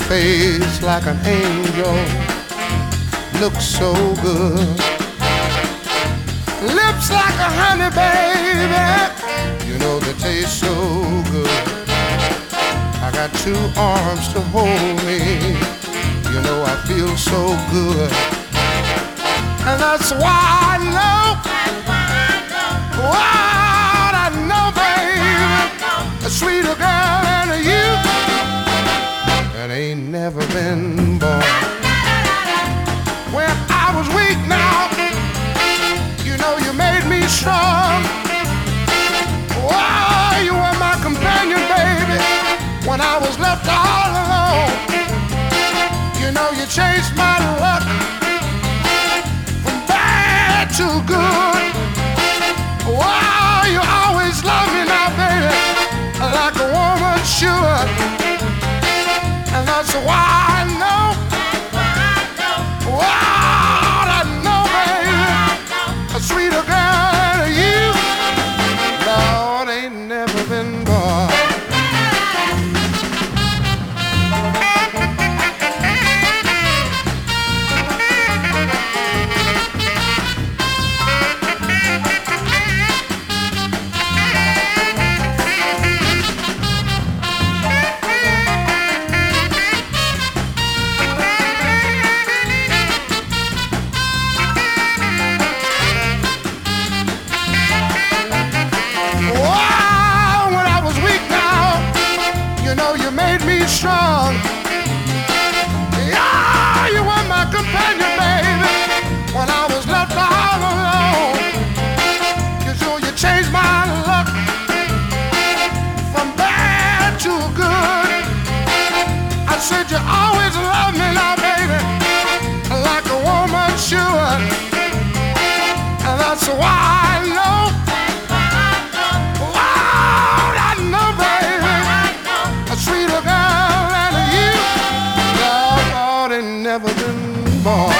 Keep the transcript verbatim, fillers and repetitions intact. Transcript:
face like an angel, looks so good. Lips like a honey, baby, you know they taste so good. I got two arms to hold me, you know I feel so good. And that's why I know, what I know, baby, a sweeter girl than you, and ain't never been born. When I was weak now, you know you made me strong. Oh, you were my companion, baby, when I was left all alone. You know you changed my luck from bad to good. Wow, you always love me now, baby, like a woman should. And that's why I know, wow, I know, baby, a sweeter girl than you, Lord, ain't never been born. Strong. Yeah, you were my companion, baby, when I was left all alone. You know you changed my luck from bad to good. I said you always love me now, baby, like a woman should. And that's why I know, wow, I know, baby, a sweeter girl never been born.